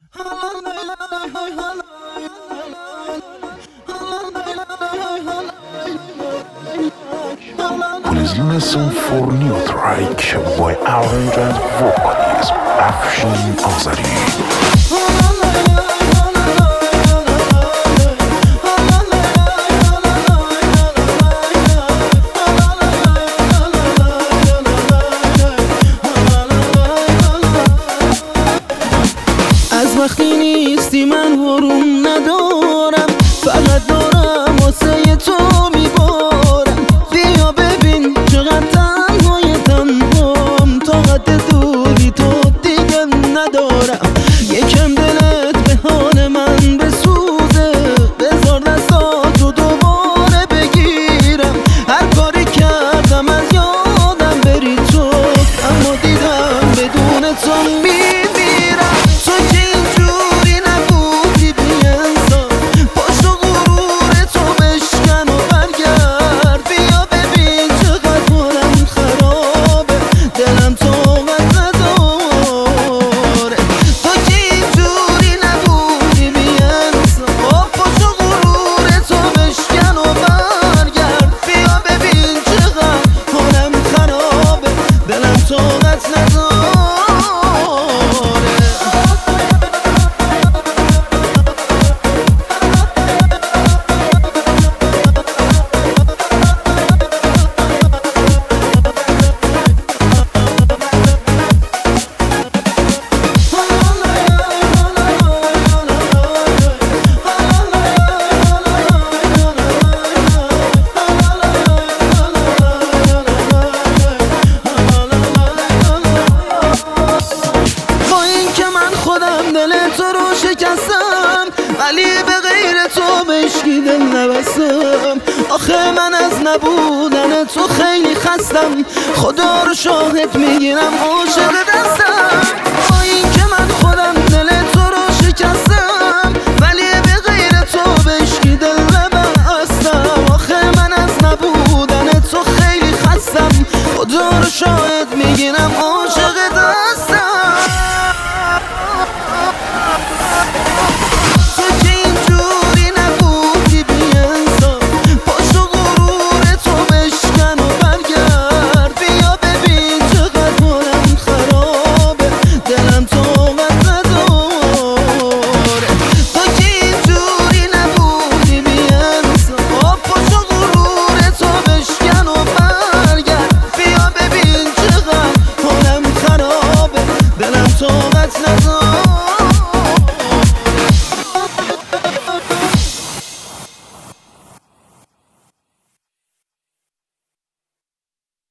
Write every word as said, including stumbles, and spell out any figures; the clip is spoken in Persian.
Please listen for new track by arranger and vocalist Afshin Azari. از وقتی نیستی من حروم ندارم، فقط دارم واسه تو میبارم. بیا ببین چقدر تنهای تنهام، طاقت دوری تو دیگه ندارم. یکم دلت به حال من بسوزه، بذار دستاتو دوباره بگیرم. هر کاری کردم از یادم بری تو، اما دیدم بدون تو میمیرم. تو که اینجوری نبودی بی‌انصاف، پشت و غرور تو بشکن و برگرد. بیا ببین چقدر حالم خرابه، دلم طاقت نداره. تو که اینجوری نبودی بی‌انصاف، پشت و غرور تو بشکن و برگرد. بیا ببین چقدر حالم خرابه، دلم طاقت نداره. دل تو رو شکستم، ولی به غیر تو بهشکی دل نبستم. آخه من از نبودن تو خیلی خستم، خدا رو شاهد میگیرم عاشق دستم.